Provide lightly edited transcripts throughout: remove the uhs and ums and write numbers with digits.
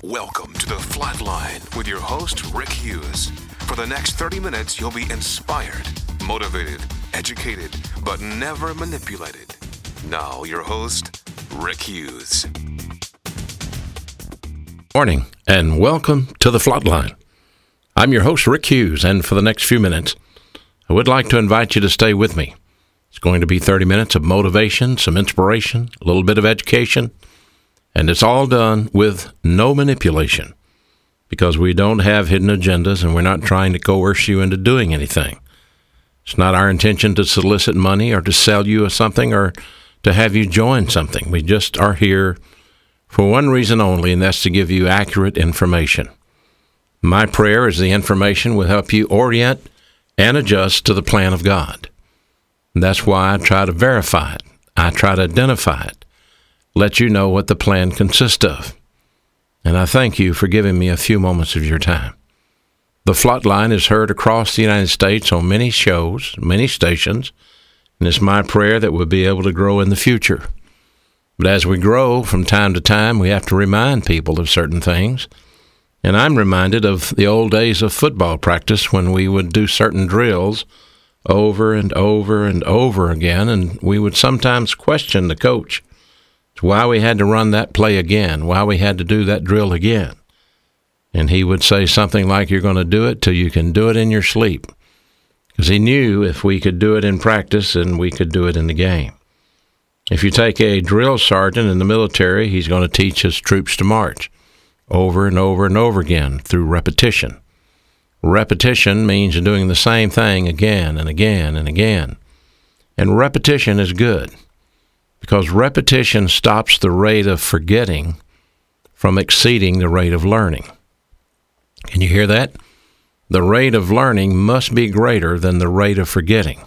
Welcome to The Flatline with your host, Rick Hughes. For the next 30 minutes, you'll be inspired, motivated, educated, but never manipulated. Now, your host, Rick Hughes. Morning, and welcome to The Flatline. I'm your host, Rick Hughes, and for the next few minutes, I would like to invite you to stay with me. It's going to be 30 minutes of motivation, some inspiration, a little bit of education, and it's all done with no manipulation, because we don't have hidden agendas and we're not trying to coerce you into doing anything. It's not our intention to solicit money or to sell you something or to have you join something. We just are here for one reason only, and that's to give you accurate information. My prayer is the information will help you orient and adjust to the plan of God. And that's why I try to verify it. I try to identify it. Let you know what the plan consists of. And I thank you for giving me a few moments of your time. The Flatline is heard across the United States on many shows, many stations, and it's my prayer that we'll be able to grow in the future. But as we grow from time to time, we have to remind people of certain things. And I'm reminded of the old days of football practice when we would do certain drills over and over and over again, and we would sometimes question the coach. It's why we had to run that play again, why we had to do that drill again. And he would say something like, you're going to do it till you can do it in your sleep. Because he knew if we could do it in practice, then we could do it in the game. If you take a drill sergeant in the military, he's going to teach his troops to march over and over and over again through repetition. Repetition means doing the same thing again and again and again. And repetition is good, because repetition stops the rate of forgetting from exceeding the rate of learning. Can you hear that? The rate of learning must be greater than the rate of forgetting,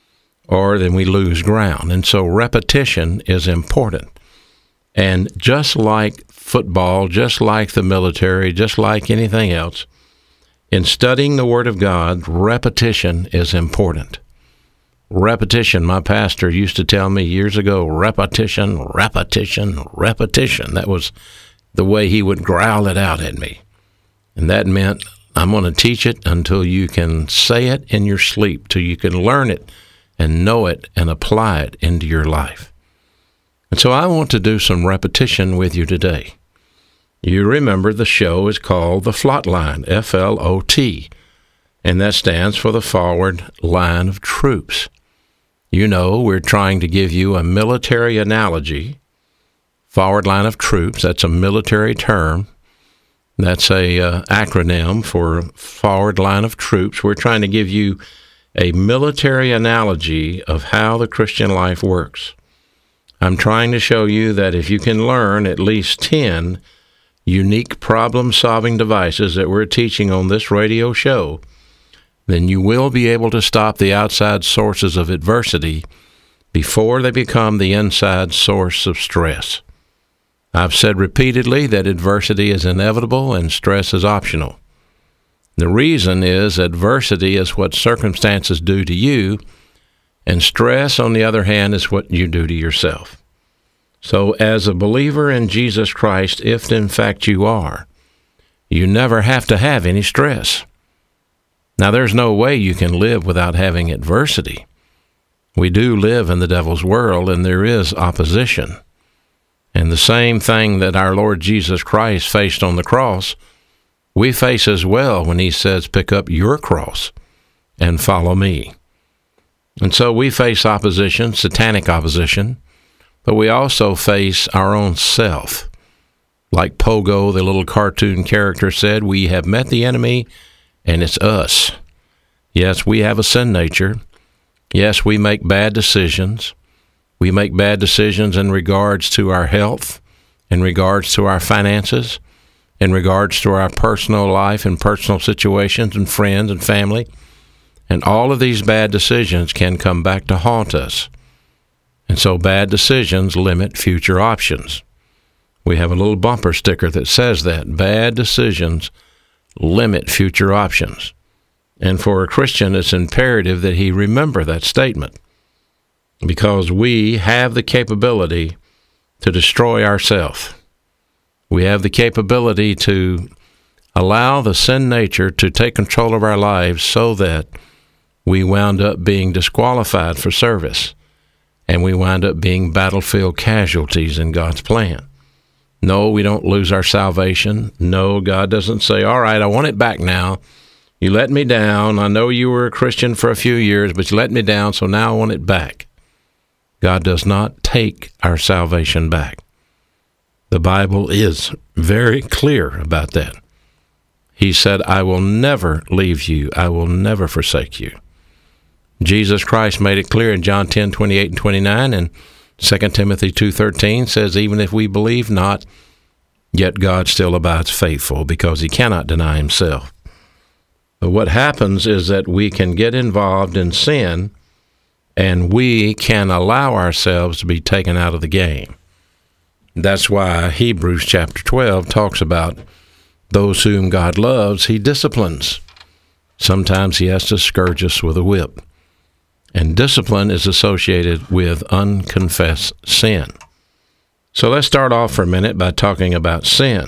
or then we lose ground. And so repetition is important. And just like football, just like the military, just like anything else, in studying the Word of God, repetition is important. Repetition, my pastor used to tell me years ago, repetition, repetition, repetition. That was the way he would growl it out at me. And that meant I'm going to teach it until you can say it in your sleep, till you can learn it and know it and apply it into your life. And so I want to do some repetition with you today. You remember the show is called The Flatline, F-L-O-T, and that stands for the Forward Line of Troops. You know, we're trying to give you a military analogy. Forward line of troops, that's a military term. That's a acronym for forward line of troops. We're trying to give you a military analogy of how the Christian life works. I'm trying to show you that if you can learn at least 10 unique problem-solving devices that we're teaching on this radio show, then you will be able to stop the outside sources of adversity before they become the inside source of stress. I've said repeatedly that adversity is inevitable and stress is optional. The reason is adversity is what circumstances do to you, and stress, on the other hand, is what you do to yourself. So as a believer in Jesus Christ, if in fact you are, you never have to have any stress. Now, there's no way you can live without having adversity. We do live in the devil's world, and there is opposition. And the same thing that our Lord Jesus Christ faced on the cross, we face as well when he says, pick up your cross and follow me. And so we face opposition, satanic opposition, but we also face our own self. Like Pogo, the little cartoon character, said, we have met the enemy, and it's us. Yes, we have a sin nature. Yes, we make bad decisions. We make bad decisions in regards to our health, in regards to our finances, in regards to our personal life and personal situations and friends and family. And all of these bad decisions can come back to haunt us. And so bad decisions limit future options. We have a little bumper sticker that says that. Bad decisions limit future options. And for a Christian, it's imperative that he remember that statement, because we have the capability to destroy ourselves. We have the capability to allow the sin nature to take control of our lives so that we wound up being disqualified for service, and we wind up being battlefield casualties in God's plan. No, we don't lose our salvation. No, God doesn't say, all right, I want it back now. You let me down. I know you were a Christian for a few years, but you let me down, so now I want it back. God does not take our salvation back. The Bible is very clear about that. He said, I will never leave you. I will never forsake you. Jesus Christ made it clear in John 10:28 and 29, and 2 Timothy 2:13 says, even if we believe not, yet God still abides faithful, because he cannot deny himself. But what happens is that we can get involved in sin, and we can allow ourselves to be taken out of the game. That's why Hebrews chapter 12 talks about those whom God loves, he disciplines. Sometimes he has to scourge us with a whip. And discipline is associated with unconfessed sin. So let's start off for a minute by talking about sin.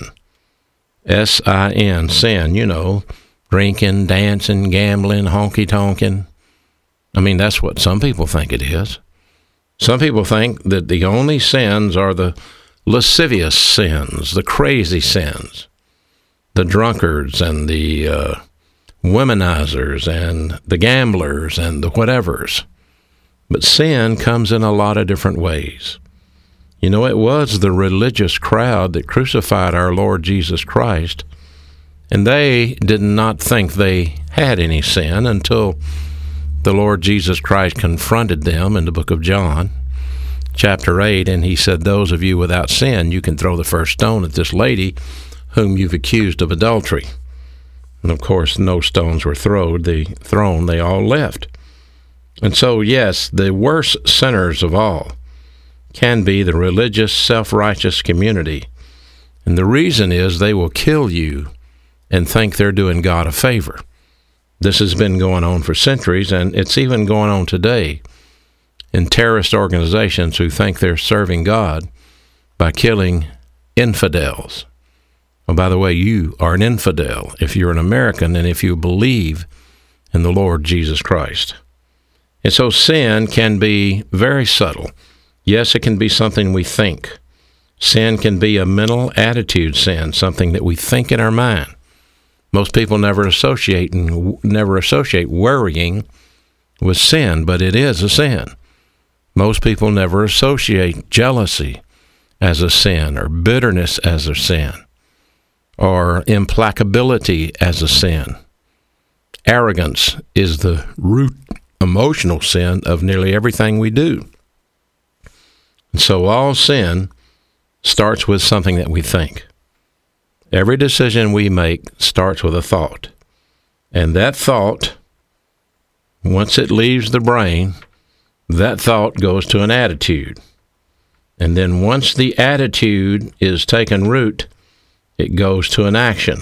S-I-N, sin, you know, drinking, dancing, gambling, honky-tonking. I mean, that's what some people think it is. Some people think that the only sins are the lascivious sins, the crazy sins, the drunkards and the womanizers and the gamblers and the whatevers. But sin comes in a lot of different ways. You know, it was the religious crowd that crucified our Lord Jesus Christ, and they did not think they had any sin until the Lord Jesus Christ confronted them in the book of John, chapter 8, and he said, those of you without sin, you can throw the first stone at this lady whom you've accused of adultery. And of course, no stones were thrown, they all left. And so, yes, the worst sinners of all can be the religious, self-righteous community. And the reason is they will kill you and think they're doing God a favor. This has been going on for centuries, and it's even going on today in terrorist organizations who think they're serving God by killing infidels. Oh, by the way, you are an infidel if you're an American and if you believe in the Lord Jesus Christ. And so sin can be very subtle. Yes, it can be something we think. Sin can be a mental attitude sin, something that we think in our mind. Most people never associate worrying with sin, but it is a sin. Most people never associate jealousy as a sin, or bitterness as a sin, or implacability as a sin. Arrogance is the root emotional sin of nearly everything we do. And so all sin starts with something that we think. Every decision we make starts with a thought. And that thought, once it leaves the brain, that thought goes to an attitude. And then once the attitude is taken root, it goes to an action.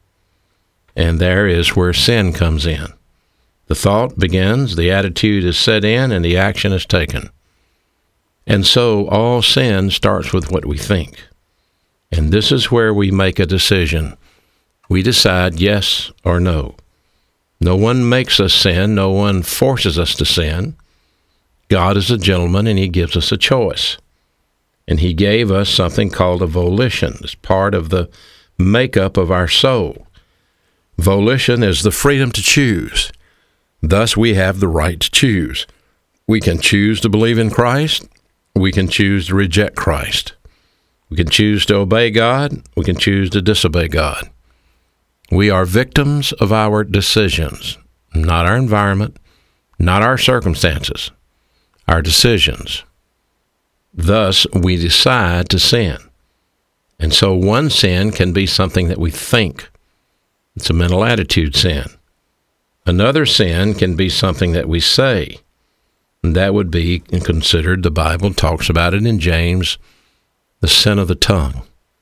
And there is where sin comes in. The thought begins, the attitude is set in, and the action is taken. And so all sin starts with what we think. And this is where we make a decision. We decide yes or no. No one makes us sin. No one forces us to sin. God is a gentleman, and he gives us a choice. And he gave us something called a volition. It's part of the makeup of our soul. Volition is the freedom to choose. Thus, we have the right to choose. We can choose to believe in Christ. We can choose to reject Christ. We can choose to obey God. We can choose to disobey God. We are victims of our decisions, not our environment, not our circumstances, our decisions. Thus, we decide to sin. And so one sin can be something that we think. It's a mental attitude sin. Another sin can be something that we say. And that would be considered, the Bible talks about it in James, the sin of the tongue.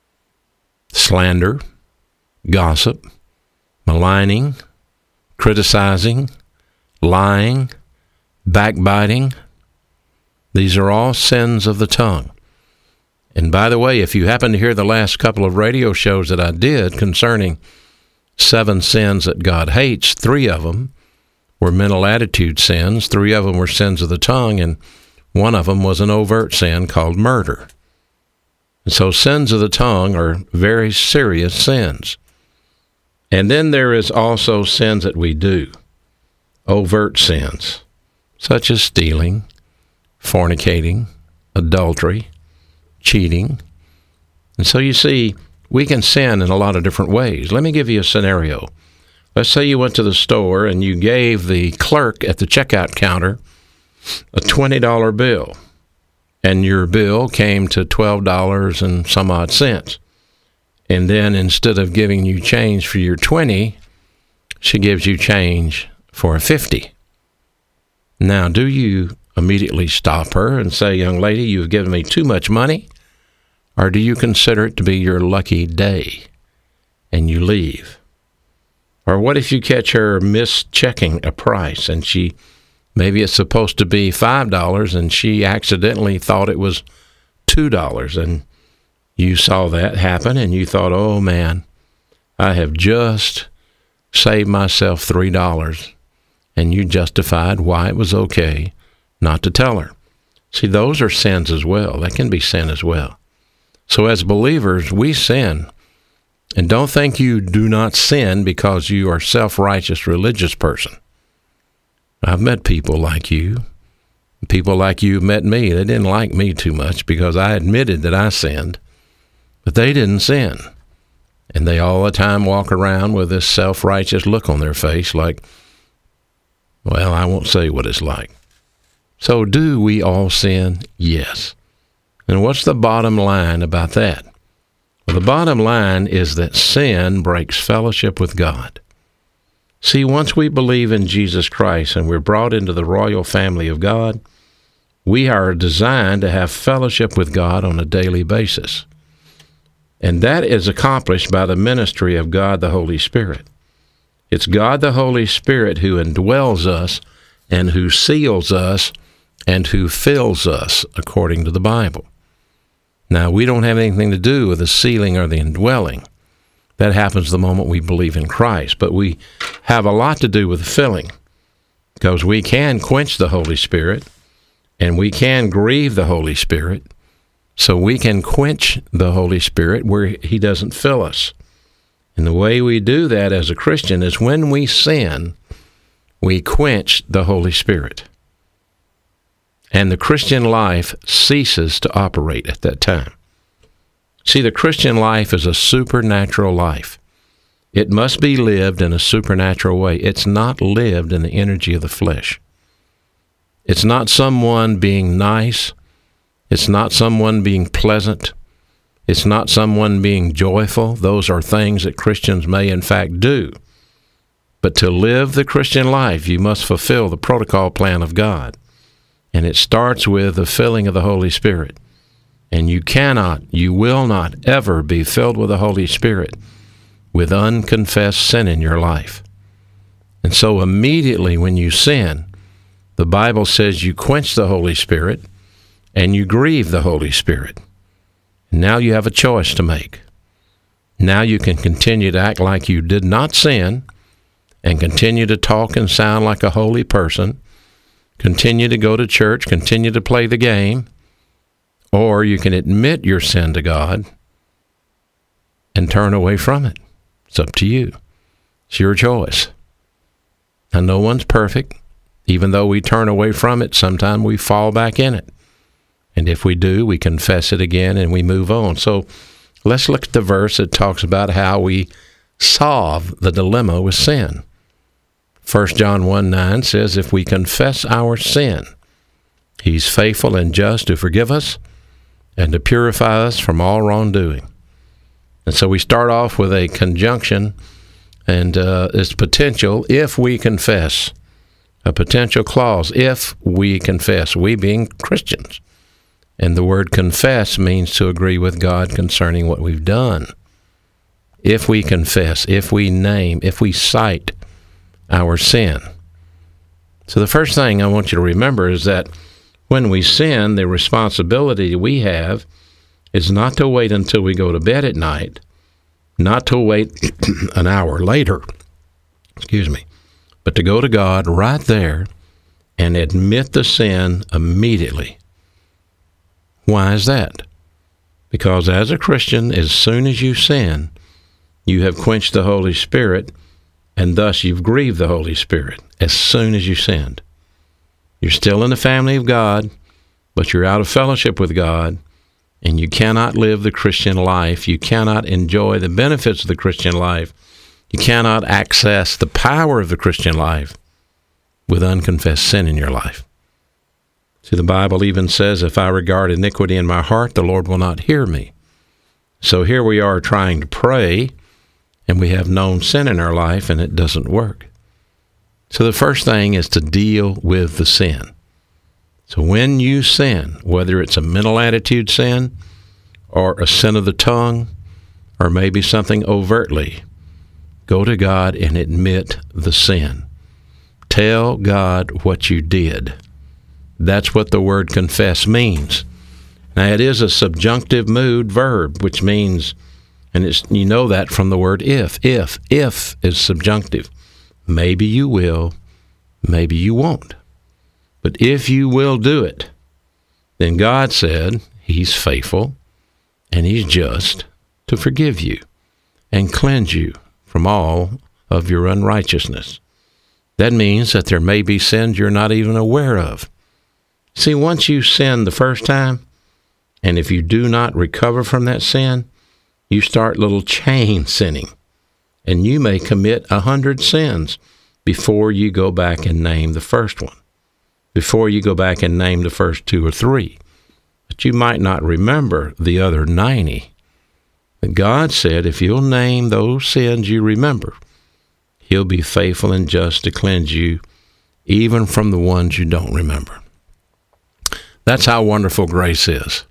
Slander, gossip, maligning, criticizing, lying, backbiting. These are all sins of the tongue. And by the way, if you happen to hear the last couple of radio shows that I did concerning 7 sins that God hates, 3 of them were mental attitude sins, 3 of them were sins of the tongue, and 1 of them was an overt sin called murder. And so sins of the tongue are very serious sins. And then there is also sins that we do, overt sins, such as stealing, fornicating, adultery, cheating. And so you see, we can sin in a lot of different ways. Let me give you a scenario. Let's say you went to the store and you gave the clerk at the checkout counter a $20 bill, and your bill came to $12 and some odd cents. And then instead of giving you change for your 20, she gives you change for a 50. Now, do you immediately stop her and say, young lady, you've given me too much money? Or do you consider it to be your lucky day and you leave? Or what if you catch her mischecking a price and maybe it's supposed to be $5 and she accidentally thought it was $2, and you saw that happen and you thought, oh man, I have just saved myself $3, and you justified why it was okay not to tell her. See, those are sins as well. That can be sin as well. So as believers, we sin. And don't think you do not sin because you are a self-righteous religious person. I've met people like you. People like you met me. They didn't like me too much because I admitted that I sinned. But they didn't sin. And they all the time walk around with this self-righteous look on their face like, well, I won't say what it's like. So do we all sin? Yes. And what's the bottom line about that? Well, the bottom line is that sin breaks fellowship with God. See, once we believe in Jesus Christ and we're brought into the royal family of God, we are designed to have fellowship with God on a daily basis. And that is accomplished by the ministry of God the Holy Spirit. It's God the Holy Spirit who indwells us and who seals us and who fills us, according to the Bible. Now, we don't have anything to do with the sealing or the indwelling. That happens the moment we believe in Christ. But we have a lot to do with the filling, because we can quench the Holy Spirit and we can grieve the Holy Spirit. So we can quench the Holy Spirit where He doesn't fill us. And the way we do that as a Christian is when we sin, we quench the Holy Spirit. And the Christian life ceases to operate at that time. See, the Christian life is a supernatural life. It must be lived in a supernatural way. It's not lived in the energy of the flesh. It's not someone being nice. It's not someone being pleasant. It's not someone being joyful. Those are things that Christians may in fact do. But to live the Christian life, you must fulfill the protocol plan of God. And it starts with the filling of the Holy Spirit. And you will not ever be filled with the Holy Spirit with unconfessed sin in your life. And so immediately when you sin, the Bible says you quench the Holy Spirit and you grieve the Holy Spirit. And now you have a choice to make. Now you can continue to act like you did not sin and continue to talk and sound like a holy person, continue to go to church, continue to play the game, or you can admit your sin to God and turn away from it. It's up to you. It's your choice. And no one's perfect. Even though we turn away from it, sometimes we fall back in it. And if we do, we confess it again and we move on. So let's look at the verse that talks about how we solve the dilemma with sin. 1 John 1:9 says, if we confess our sin, He's faithful and just to forgive us and to purify us from all wrongdoing. And so we start off with a conjunction, and it's potential if we confess. A potential clause, if we confess, we being Christians. And the word confess means to agree with God concerning what we've done. If we confess, if we name, if we cite our sin. So the first thing I want you to remember is that when we sin, the responsibility we have is not to wait until we go to bed at night, not to wait an hour later, but to go to God right there and admit the sin immediately. Why is that? Because as a Christian, as soon as you sin, you have quenched the Holy Spirit, and thus you've grieved the Holy Spirit as soon as you sinned. You're still in the family of God, but you're out of fellowship with God, and you cannot live the Christian life. You cannot enjoy the benefits of the Christian life. You cannot access the power of the Christian life with unconfessed sin in your life. See, the Bible even says, if I regard iniquity in my heart, the Lord will not hear me. So here we are trying to pray, and we have known sin in our life, and it doesn't work. So the first thing is to deal with the sin. So when you sin, whether it's a mental attitude sin or a sin of the tongue or maybe something overtly, go to God and admit the sin. Tell God what you did. That's what the word confess means. Now, it is a subjunctive mood verb, which means, and you know that from the word if. If is subjunctive. Maybe you will, maybe you won't. But if you will do it, then God said He's faithful and He's just to forgive you and cleanse you from all of your unrighteousness. That means that there may be sins you're not even aware of. See, once you sin the first time, and if you do not recover from that sin, you start little chain sinning, and you may commit 100 sins before you go back and name the first one, before you go back and name the first 2 or 3. But you might not remember the other 90. But God said if you'll name those sins you remember, He'll be faithful and just to cleanse you even from the ones you don't remember. That's how wonderful grace is.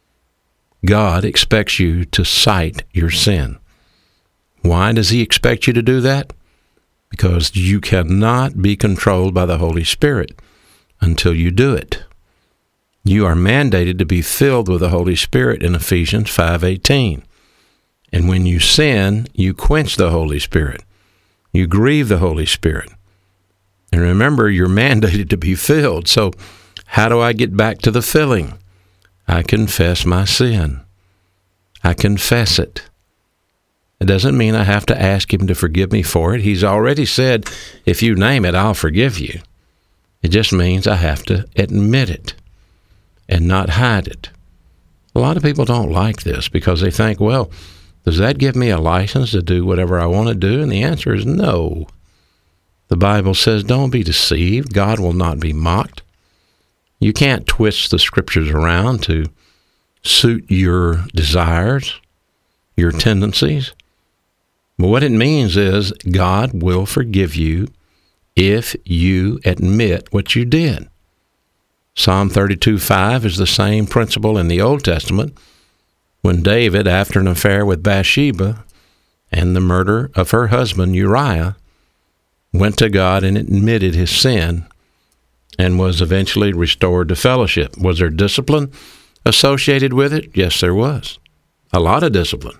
God expects you to cite your sin. Why does He expect you to do that? Because you cannot be controlled by the Holy Spirit until you do it. You are mandated to be filled with the Holy Spirit in Ephesians 5:18. And when you sin, you quench the Holy Spirit. You grieve the Holy Spirit. And remember, you're mandated to be filled. So how do I get back to the filling? I confess my sin. I confess it. It doesn't mean I have to ask Him to forgive me for it. He's already said, if you name it, I'll forgive you. It just means I have to admit it and not hide it. A lot of people don't like this because they think, well, does that give me a license to do whatever I want to do? And the answer is no. The Bible says, don't be deceived. God will not be mocked. You can't twist the Scriptures around to suit your desires, your tendencies. But what it means is God will forgive you if you admit what you did. Psalm 32:5 is the same principle in the Old Testament when David, after an affair with Bathsheba and the murder of her husband Uriah, went to God and admitted his sin and was eventually restored to fellowship. Was there discipline associated with it? Yes, there was. A lot of discipline.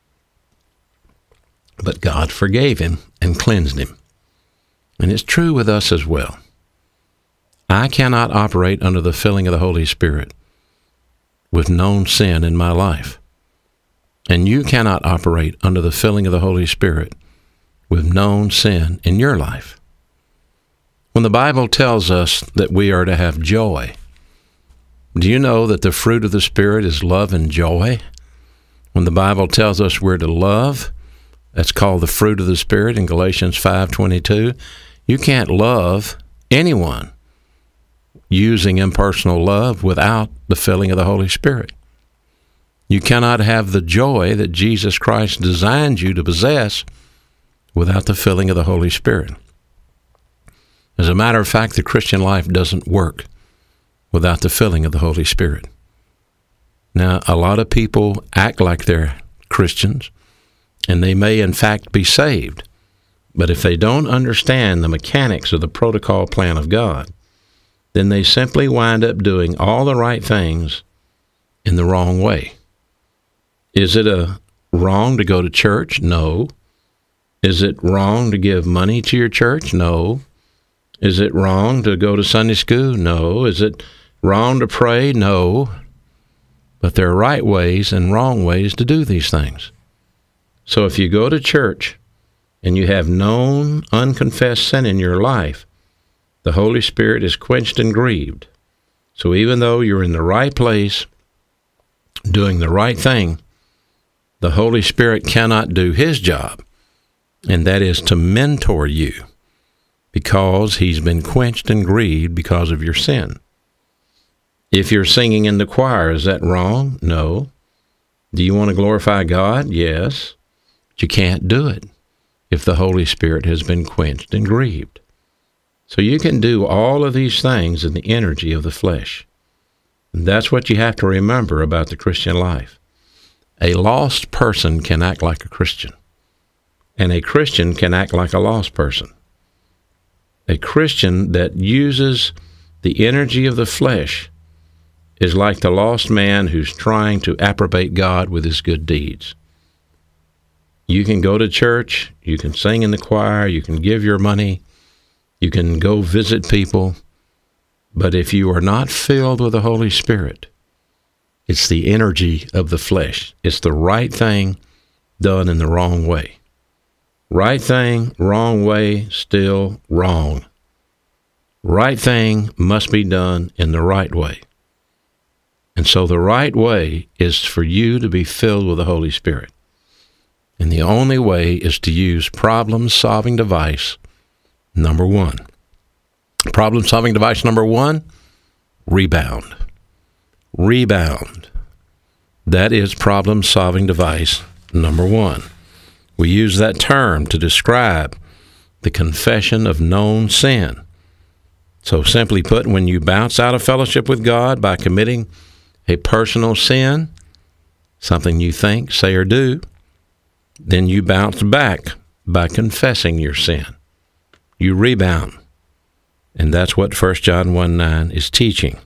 But God forgave him and cleansed him. And it's true with us as well. I cannot operate under the filling of the Holy Spirit with known sin in my life. And you cannot operate under the filling of the Holy Spirit with known sin in your life. When the Bible tells us that we are to have joy, do you know that the fruit of the Spirit is love and joy? When the Bible tells us we're to love, that's called the fruit of the Spirit in Galatians 5:22. You can't love anyone using impersonal love without the filling of the Holy Spirit. You cannot have the joy that Jesus Christ designed you to possess without the filling of the Holy Spirit. As a matter of fact, the Christian life doesn't work without the filling of the Holy Spirit. Now, a lot of people act like they're Christians, and they may in fact be saved, but if they don't understand the mechanics of the protocol plan of God, then they simply wind up doing all the right things in the wrong way. Is it wrong to go to church? No. Is it wrong to give money to your church? No. Is it wrong to go to Sunday school? No. Is it wrong to pray? No. But there are right ways and wrong ways to do these things. So if you go to church and you have known unconfessed sin in your life, the Holy Spirit is quenched and grieved. So even though you're in the right place, doing the right thing, the Holy Spirit cannot do his job, and that is to mentor you, because he's been quenched and grieved because of your sin. If you're singing in the choir, is that wrong? No. Do you want to glorify God? Yes. But you can't do it if the Holy Spirit has been quenched and grieved. So you can do all of these things in the energy of the flesh. And that's what you have to remember about the Christian life. A lost person can act like a Christian, and a Christian can act like a lost person. A Christian that uses the energy of the flesh is like the lost man who's trying to approbate God with his good deeds. You can go to church, you can sing in the choir, you can give your money, you can go visit people, but if you are not filled with the Holy Spirit, it's the energy of the flesh. It's the right thing done in the wrong way. Right thing, wrong way, still wrong. Right thing must be done in the right way. And so the right way is for you to be filled with the Holy Spirit. And the only way is to use problem-solving device number one. Problem-solving device number one, rebound. Rebound. That is problem-solving device number one. We use that term to describe the confession of known sin. So simply put, when you bounce out of fellowship with God by committing a personal sin, something you think, say, or do, then you bounce back by confessing your sin. You rebound. And that's what 1 John 1:9 is teaching.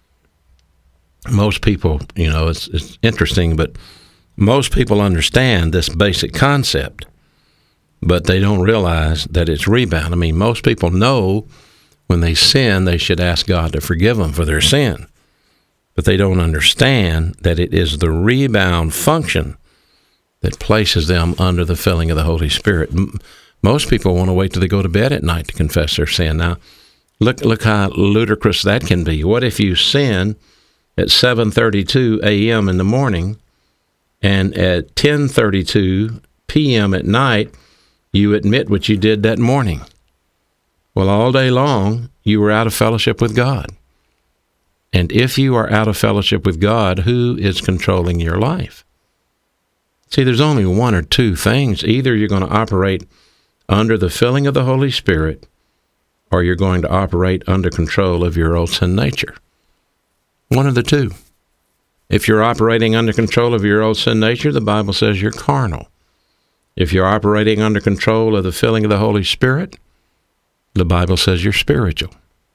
Most people, it's interesting, but most people understand this basic concept, but they don't realize that it's rebound. I mean, most people know when they sin, they should ask God to forgive them for their sin. But they don't understand that it is the rebound function that places them under the filling of the Holy Spirit. Most people want to wait till they go to bed at night to confess their sin. Now, look how ludicrous that can be. What if you sin at 7:32 a.m. in the morning, and at 10:32 p.m. at night, you admit what you did that morning? Well, all day long, you were out of fellowship with God. And if you are out of fellowship with God, who is controlling your life? See, there's only one or two things. Either you're going to operate under the filling of the Holy Spirit, or you're going to operate under control of your old sin nature. One of the two. If you're operating under control of your old sin nature, the Bible says you're carnal. If you're operating under control of the filling of the Holy Spirit, the Bible says you're spiritual.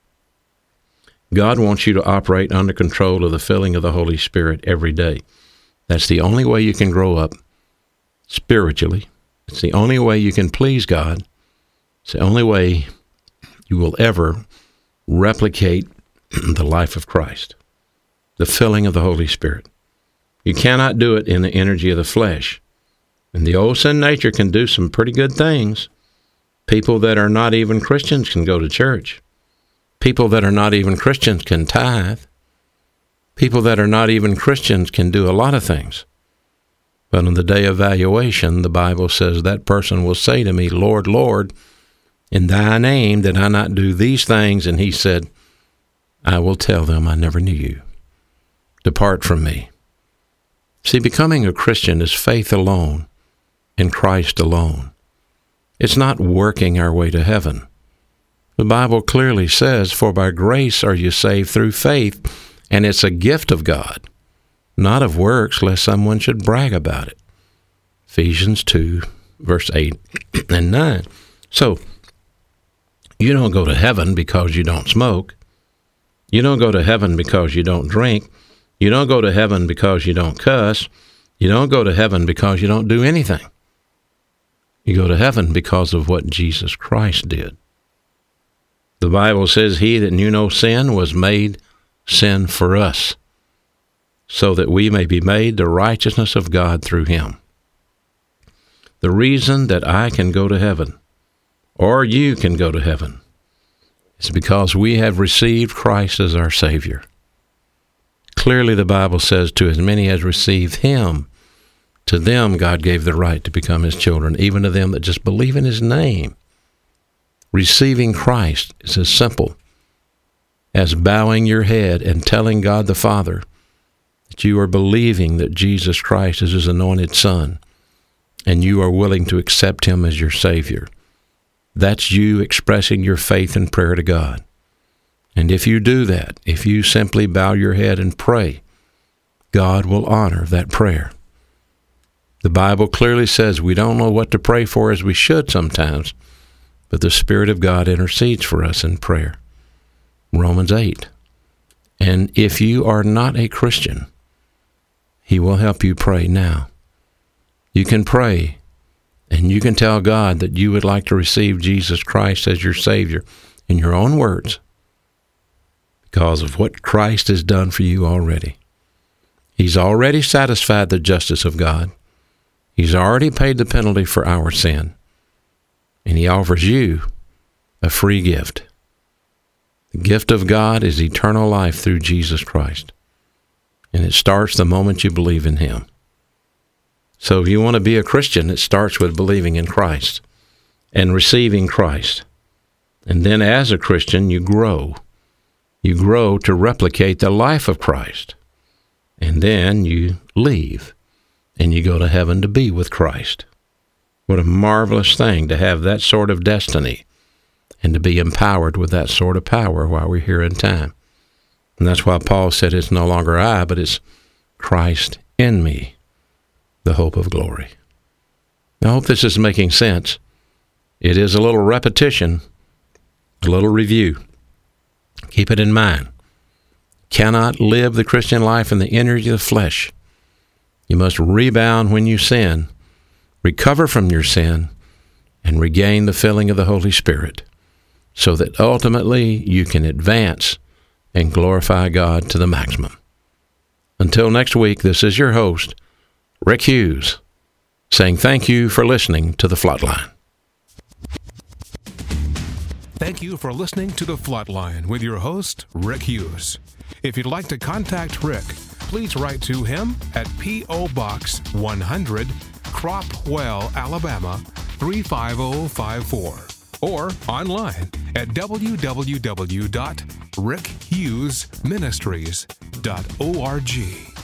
God wants you to operate under control of the filling of the Holy Spirit every day. That's the only way you can grow up spiritually. It's the only way you can please God. It's the only way you will ever replicate the life of Christ, the filling of the Holy Spirit. You cannot do it in the energy of the flesh. And the old sin nature can do some pretty good things. People that are not even Christians can go to church. People that are not even Christians can tithe. People that are not even Christians can do a lot of things. But on the day of valuation, the Bible says that person will say to me, Lord, Lord, in thy name did I not do these things? And he said, I will tell them I never knew you. Depart from me. See, becoming a Christian is faith alone in Christ alone. It's not working our way to heaven. The Bible clearly says, for by grace are you saved through faith, and it's a gift of God, not of works, lest someone should brag about it. Ephesians 2, verse 8 and 9. So, you don't go to heaven because you don't smoke. You don't go to heaven because you don't drink. You don't go to heaven because you don't cuss. You don't go to heaven because you don't do anything. You go to heaven because of what Jesus Christ did. The Bible says, he that knew no sin was made sin for us, so that we may be made the righteousness of God through him. The reason that I can go to heaven, or you can go to heaven, is because we have received Christ as our Savior. Clearly, the Bible says, to as many as receive him, to them God gave the right to become his children, even to them that just believe in his name. Receiving Christ is as simple as bowing your head and telling God the Father that you are believing that Jesus Christ is his anointed Son, and you are willing to accept him as your Savior. That's you expressing your faith and prayer to God. And if you do that, if you simply bow your head and pray, God will honor that prayer. The Bible clearly says we don't know what to pray for as we should sometimes, but the Spirit of God intercedes for us in prayer. Romans 8. And if you are not a Christian, he will help you pray now. You can pray, and you can tell God that you would like to receive Jesus Christ as your Savior in your own words, because of what Christ has done for you already. He's already satisfied the justice of God. He's already paid the penalty for our sin. And he offers you a free gift. The gift of God is eternal life through Jesus Christ. And it starts the moment you believe in him. So if you want to be a Christian, it starts with believing in Christ and receiving Christ. And then as a Christian, you grow. You grow to replicate the life of Christ. And then you leave, and you go to heaven to be with Christ. What a marvelous thing to have that sort of destiny and to be empowered with that sort of power while we're here in time. And that's why Paul said it's no longer I, but it's Christ in me, the hope of glory. I hope this is making sense. It is a little repetition, a little review. Keep it in mind. Cannot live the Christian life in the energy of the flesh. You must rebound when you sin, recover from your sin, and regain the filling of the Holy Spirit, so that ultimately you can advance and glorify God to the maximum. Until next week, this is your host, Rick Hughes, saying thank you for listening to The Flatline. Thank you for listening to The Flatline with your host, Rick Hughes. If you'd like to contact Rick, please write to him at P.O. Box 100, Cropwell, Alabama 35054, or online at www.rickhughesministries.org.